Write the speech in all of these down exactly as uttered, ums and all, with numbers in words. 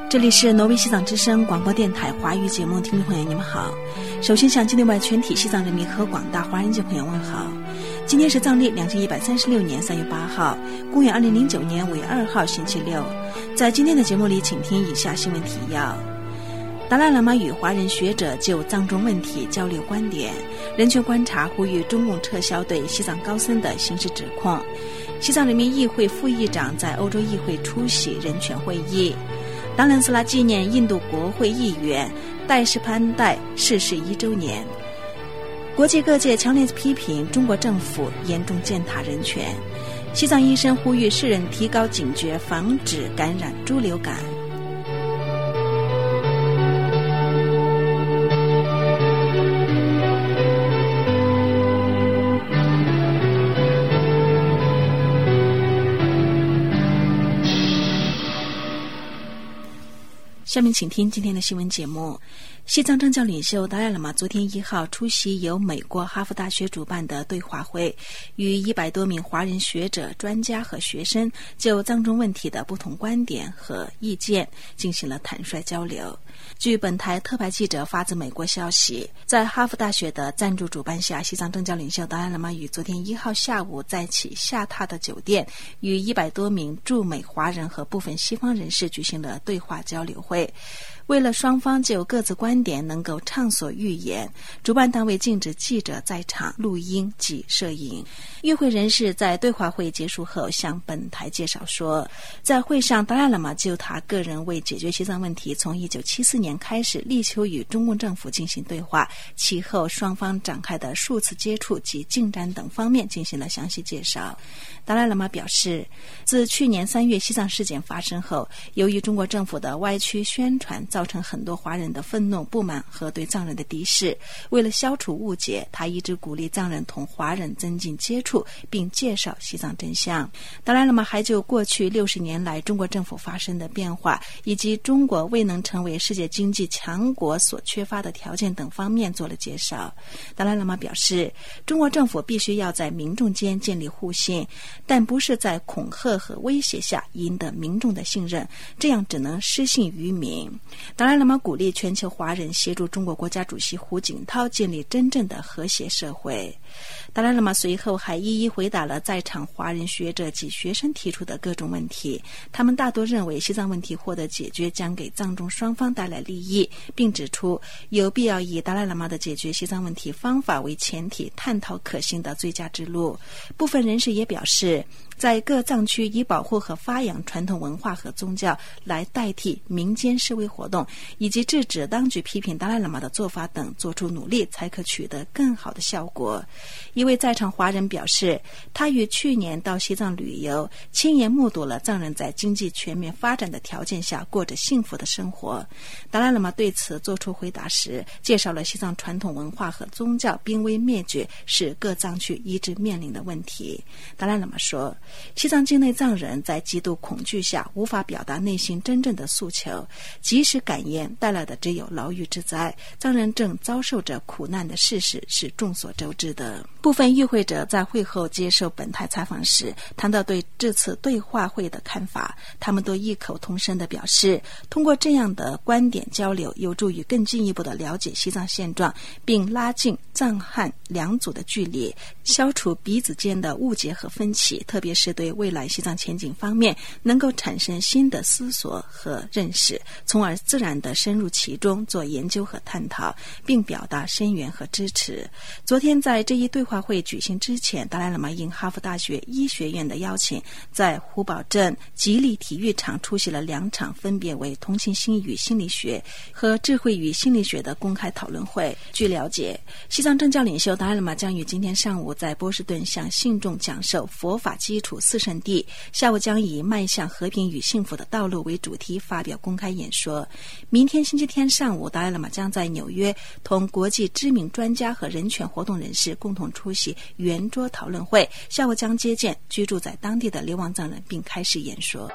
这里是挪威西藏之声广播电台华语节目，听众朋友你们好。首先向境内外全体西藏人民和广大华人界朋友问好。今天是藏历两千一百三十六年三月八号，公元二零零九年五月二号星期六。在今天的节目里，请听以下新闻提要：达赖喇嘛与华人学者就藏中问题交流观点，人权观察呼吁中共撤销对西藏高僧的刑事指控。西藏人民议会副议长在欧洲议会出席人权会议。达兰斯拉纪念印度国会议员戴什潘代逝世一周年。国际各界强烈批评中国政府严重践踏人权。西藏医生呼吁世人提高警觉，防止感染猪流感。下面请听今天的新闻节目。西藏政教领袖达赖喇嘛昨天一号出席由美国哈佛大学主办的对话会，与一百多名华人学者、专家和学生就藏中问题的不同观点和意见进行了坦率交流。据本台特派记者发自美国消息，在哈佛大学的赞助主办下，西藏政教领袖达赖喇嘛于昨天一号下午在其下榻的酒店与一百多名驻美华人和部分西方人士举行了对话交流会。为了双方就各自观点能够畅所欲言，主办单位禁止记者在场录音及摄影。与会人士在对话会结束后向本台介绍说，在会上达赖喇嘛就他个人为解决西藏问题从一九七四年开始力求与中共政府进行对话，其后双方展开的数次接触及进展等方面进行了详细介绍。达赖喇嘛表示，自去年三月西藏事件发生后，由于中国政府的歪曲宣传，造成很多华人的愤怒、不满和对藏人的敌视。为了消除误解，他一直鼓励藏人同华人增进接触，并介绍西藏真相。达赖喇嘛还就过去六十年来中国政府发生的变化，以及中国未能成为世界经济强国所缺乏的条件等方面做了介绍。达赖喇嘛表示，中国政府必须要在民众间建立互信，但不是在恐吓和威胁下赢得民众的信任，这样只能失信于民。达赖喇嘛鼓励全球华人协助中国国家主席胡锦涛建立真正的和谐社会。达赖喇嘛随后还一一回答了在场华人学者及学生提出的各种问题，他们大多认为西藏问题获得解决将给藏中双方带来利益，并指出有必要以达赖喇嘛的解决西藏问题方法为前提，探讨可行的最佳之路。部分人士也表示，在各藏区以保护和发扬传统文化和宗教来代替民间示威活动，以及制止当局批评达赖喇嘛的做法等做出努力，才可取得更好的效果。一位在场华人表示，他于去年到西藏旅游，亲眼目睹了藏人在经济全面发展的条件下过着幸福的生活。达赖喇嘛对此做出回答时，介绍了西藏传统文化和宗教濒危灭绝是各藏区一直面临的问题。达赖喇嘛说，西藏境内藏人在极度恐惧下无法表达内心真正的诉求，即使敢言，带来的只有牢狱之灾。藏人正遭受着苦难的事实是众所周知的。部分与会者在会后接受本台采访时谈到对这次对话会的看法，他们都异口同声地表示，通过这样的观点交流有助于更进一步地了解西藏现状，并拉近藏汉两族的距离，消除彼此间的误解和分歧，特别是对未来西藏前景方面能够产生新的思索和认识，从而自然地深入其中做研究和探讨，并表达声援和支持。昨天在这一对话会举行之前，达赖喇嘛应哈佛大学医学院的邀请，在胡堡镇吉利体育场出席了两场分别为同情心与心理学和智慧与心理学的公开讨论会。据了解，西藏政教领袖达赖喇嘛将于今天上午在波士顿向信众讲授佛法基础四圣谛，下午将以迈向和平与幸福的道路为主题发表公开演说。明天星期天上午，达赖喇嘛将在纽约同国际知名专家和人权活动人士共同出席圆桌讨论会，下午将接见居住在当地的流亡藏人并开始演说。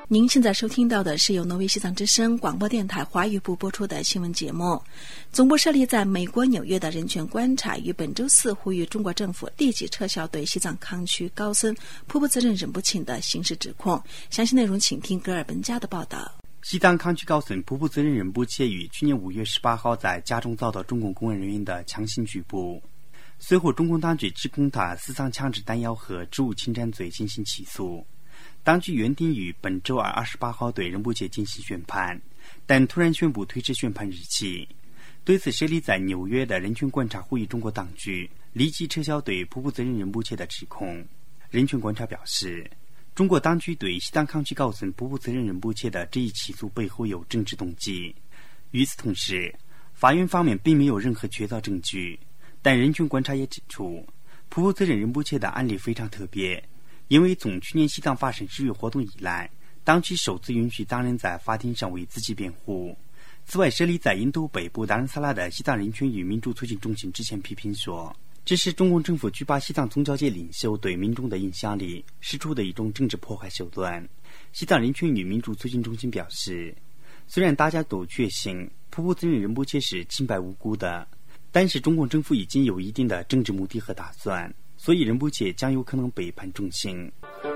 您现在收听到的是由挪威西藏之声广播电台华语部播出的新闻节目。总部设立在美国纽约的人权观察于本周四呼吁中国政府立即撤销对西藏康区高僧瀑布责任忍不清的刑事指控。详细内容请听格尔本加的报道。 西藏康区高僧瀑布责任忍不切于去年五月十八号在家中遭到中共公安人员的强行拘捕，随后中共当局指控他私藏强制弹药和职务侵占罪进行起诉。当局原定于本周二二十八号对仁波切进行宣判，但突然宣布推迟宣判日期。对此，设立在纽约的人权观察呼吁中国当局立即撤销对瀑布责任仁波切的指控。人权观察表示，中国当局对西藏康区高僧瀑布责任仁波切的这一起诉背后有政治动机。与此同时，法院方面并没有任何确凿证据，但人权观察也指出，瀑布责任仁波切的案例非常特别，因为从去年西藏发生示威活动以来，当局首次允许藏人在法庭上为自己辩护。此外，设立在印度北部达兰萨拉的西藏人权与民主促进中心之前批评说，这是中共政府举报西藏宗教界领袖对民众的影响力施出的一种政治破坏手段。西藏人权与民主促进中心表示，虽然大家都确信瀑布责任仁波切是清白无辜的，但是中共政府已经有一定的政治目的和打算，所以仁波切将有可能被判重刑。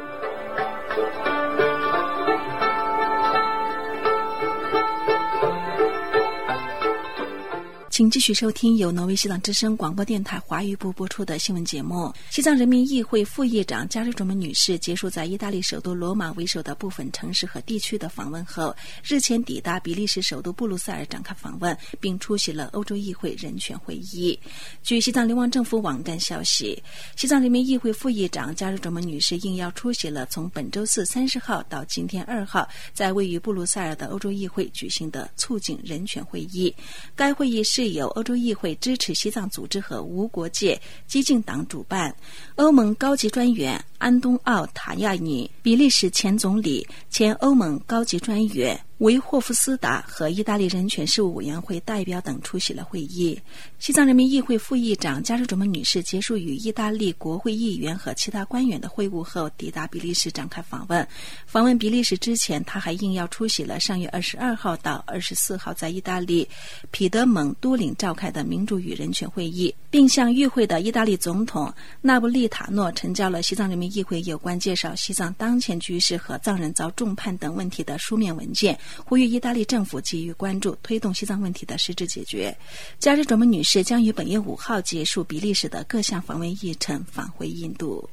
请继续收听由挪威西藏之声广播电台华语部播出的新闻节目。西藏人民议会副议长加瑞卓门女士结束在意大利首都罗马为首的部分城市和地区的访问后，日前抵达比利时首都布鲁塞尔展开访问，并出席了欧洲议会人权会议。据西藏流亡政府网站消息，西藏人民议会副议长加瑞卓门女士应邀出席了从本周四三十号到今天二号在位于布鲁塞尔的欧洲议会举行的促进人权会议。该会议是由欧洲议会支持西藏组织和无国界激进党主办。欧盟高级专员安东奥塔亚尼、比利时前总理、前欧盟高级专员维霍夫斯达和意大利人权事务委员会代表等出席了会议。西藏人民议会副议长加瑞卓门女士结束与意大利国会议员和其他官员的会晤后，抵达比利时展开访问。访问比利时之前，她还应邀出席了上月二十二号到二十四号在意大利皮德蒙都灵召开的民主与人权会议，并向与会的意大利总统纳布利塔诺呈交了西藏人民议会有关介绍西藏当前局势和藏人遭重判等问题的书面文件，呼吁意大利政府给予关注，推动西藏问题的实质解决。加瑞卓门女士将于本月五号结束比利时的各项访问议程，返回印度。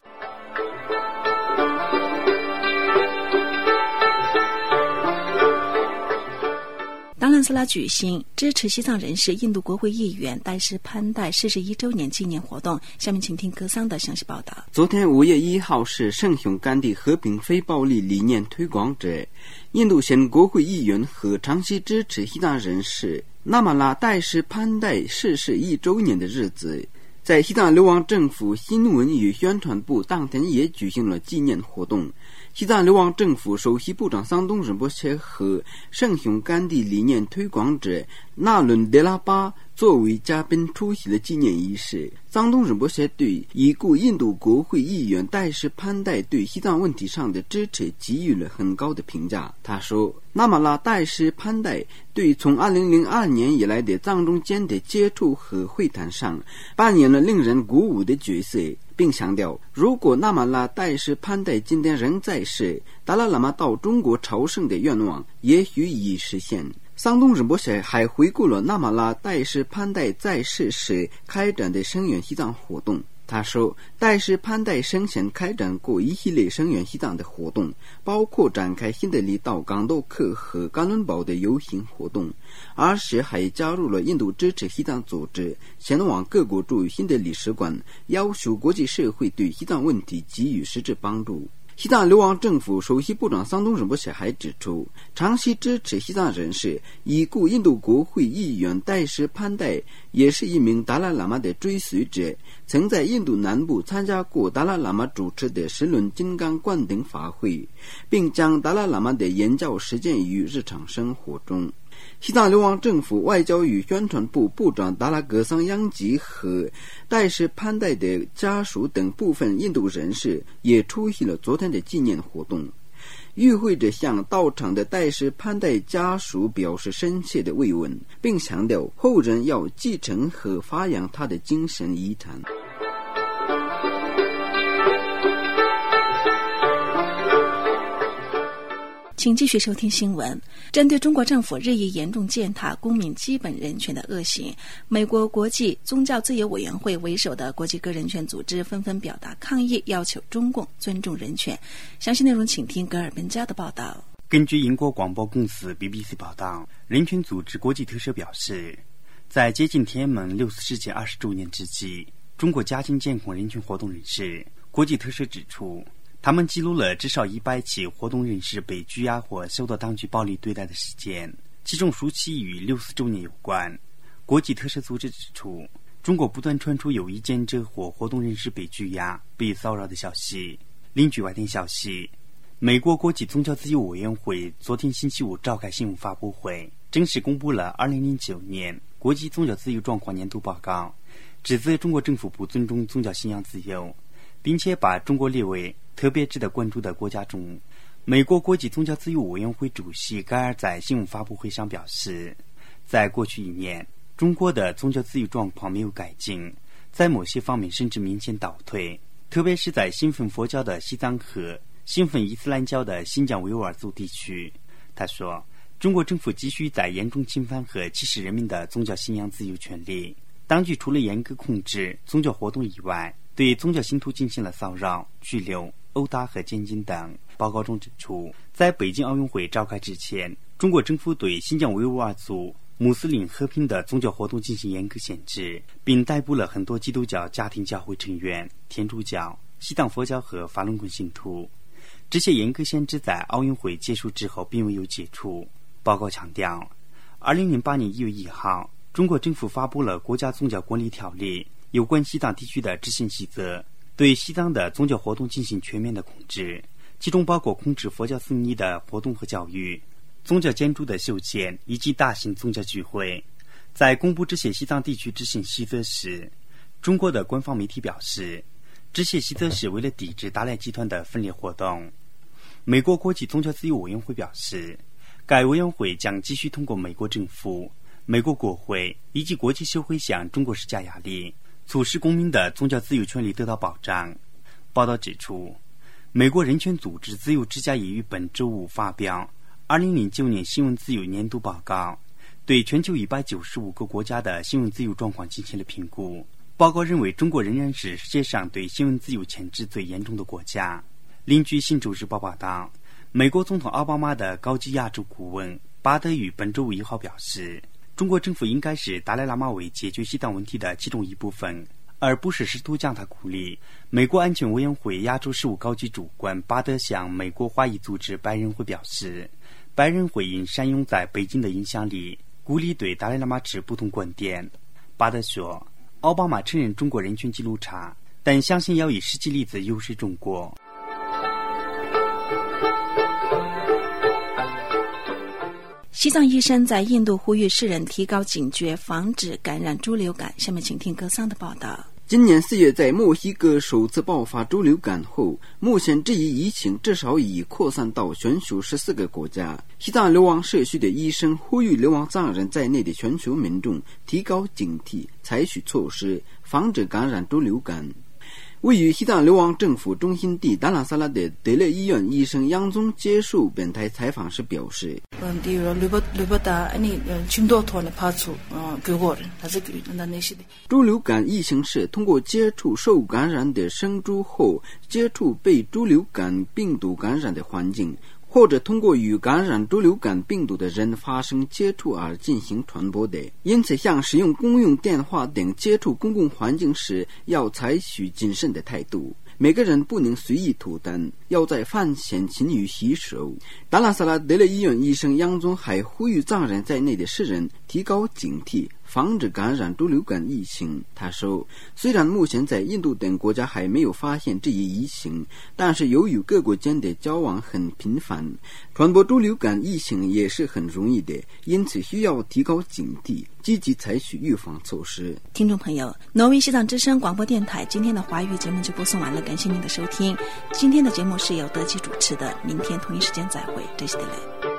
达兰萨拉举行支持西藏人士印度国会议员戴什潘代逝世一周年纪念活动。下面请听格桑的详细报道。 昨天五月一号是圣雄甘地和平非暴力理念推广者、印度现国会议员和长期支持西藏人士纳马拉戴什潘代逝世一周年的日子，在西藏流亡政府新闻与宣传部当天也举行了纪念活动。西藏流亡政府首席部长桑东仁波切和圣雄甘地理念推广者纳伦德拉巴作为嘉宾出席了纪念仪式。桑东仁波切对已故印度国会议员戴什潘代对西藏问题上的支持给予了很高的评价。他说，纳马拉戴什潘代对从二零零二年以来的藏中间的接触和会谈上扮演了令人鼓舞的角色，并强调，如果纳马拉戴什潘代今天仍在世，达赖喇嘛到中国朝圣的愿望也许已实现。桑东仁波切还回顾了纳马拉戴什潘代在世时开展的声援西藏活动。他说，戴什潘代生前开展过一系列声援西藏的活动，包括展开新德里到港豆克和甘伦堡的游行活动，而且还加入了印度支持西藏组织，前往各国驻新德里使馆，要求国际社会对西藏问题给予实质帮助。西藏流亡政府首席部长桑东仁波切还指出，长期支持西藏人士已故印度国会议员戴什潘代也是一名达赖喇嘛的追随者，曾在印度南部参加过达赖喇嘛主持的十轮金刚灌顶法会，并将达赖喇嘛的言教实践于日常生活中。西藏流亡政府外交与宣传部部长达拉格桑央吉和戴什潘代的家属等部分印度人士也出席了昨天的纪念活动。 与会者向到场的戴氏潘代家属表示深切的慰问，并强调后人要继承和发扬他的精神遗产。 请继续收听新闻。针对中国政府日益严重践踏公民基本人权的恶行，美国国际宗教自由委员会为首的国际个人权组织纷纷表达抗议，要求中共尊重人权。详细内容请听格尔本加的报道。 根据英国广播公司 B B C 报道，人权组织国际特赦表示，在接近天安门六四事件二十周年之际，中国加紧监控人权活动人士。国际特赦指出，他们记录了至少一百起活动人士被拘押或受到当局暴力对待的事件，其中数起与六四周年有关。国际特赦组织指出，中国不断传出有意见者或活动人士被拘押、被骚扰的消息。另据外电消息，美国国际宗教自由委员会昨天星期五召开新闻发布会，正式公布了二零零九年国际宗教自由状况年度报告，指责中国政府不尊重宗教信仰自由，并且把中国列为特别值得关注的国家中。美国国际宗教自由委员会主席盖尔在新闻发布会上表示，在过去一年，中国的宗教自由状况没有改进，在某些方面甚至明显倒退，特别是在信奉佛教的西藏和信奉伊斯兰教的新疆维吾尔族地区。他说，中国政府继续在严重侵犯和歧视人民的宗教信仰自由权利。当局除了严格控制宗教活动以外，对宗教信徒进行了骚扰、拘留、殴打和监禁等。报告中指出，在北京奥运会召开之前，中国政府对新疆维吾尔族穆斯林和平的宗教活动进行严格限制，并逮捕了很多基督教家庭教会成员、天主教、西藏佛教和法轮功信徒。这些严格限制在奥运会结束之后并没有解除。报告强调，二零零八年一月一号，中国政府发布了国家宗教管理条例，有关西藏地区的执行细则，对西藏的宗教活动进行全面的控制，其中包括控制佛教僧尼的活动和教育、宗教建筑的修建以及大型宗教聚会。在公布这些西藏地区执行细则时，中国的官方媒体表示，这些细则是为了抵制达赖集团的分裂活动。美国国际宗教自由委员会表示，该委员会将继续通过美国政府、美国国会以及国际社会向中国施加压力，促使公民的宗教自由权利得到保障。报道指出，美国人权组织自由之家也于本周五发表二零零九年新闻自由年度报告，对全球一百九十五个国家的新闻自由状况进行了评估。报告认为，中国仍然是世界上对新闻自由牵制最严重的国家。另据《新洲日报》报道，美国总统奥巴马的高级亚洲顾问巴德于本周五一号表示，中国政府应该视达赖喇嘛为解决西藏问题的其中一部分，而不是试图将它孤立。美国安全委员会亚洲事务高级主管巴德向美国华裔组织白人会表示，白人会因善用在北京的影响力，鼓励对达赖喇嘛持不同观点。巴德说，奥巴马承认中国人权记录差，但相信要以实际例子优势中国。 西藏医生在印度呼吁世人提高警觉，防止感染猪流感。下面请听格桑的报道。 今年四月在墨西哥首次爆发猪流感后，目前这一疫情至少已扩散到全球十四个国家。西藏流亡社区的医生呼吁流亡藏人在内的全球民众提高警惕，采取措施防止感染猪流感。位于西藏流亡政府中心地达拉萨拉的德勒医院医生杨宗接受本台采访时表示，猪流感疫情是通过接触受感染的生猪后接触被猪流感病毒感染的环境，或者通过与感染猪流感病毒的人发生接触而进行传播的。因此，像使用公用电话等接触公共环境时，要采取谨慎的态度。每个人不能随意吐痰，要在饭前勤于洗手。达拉萨拉德勒医院医生杨宗还呼吁藏人在内的世人提高警惕， 防止感染猪流感疫情。他说，虽然目前在印度等国家还没有发现这一疫情，但是由于各国间的交往很频繁，传播猪流感疫情也是很容易的，因此需要提高警惕，积极采取预防措施。 听众朋友，挪威西藏之声广播电台今天的华语节目就播送完了，感谢您的收听。今天的节目是由德基主持的，明天同一时间再会，这是德雷。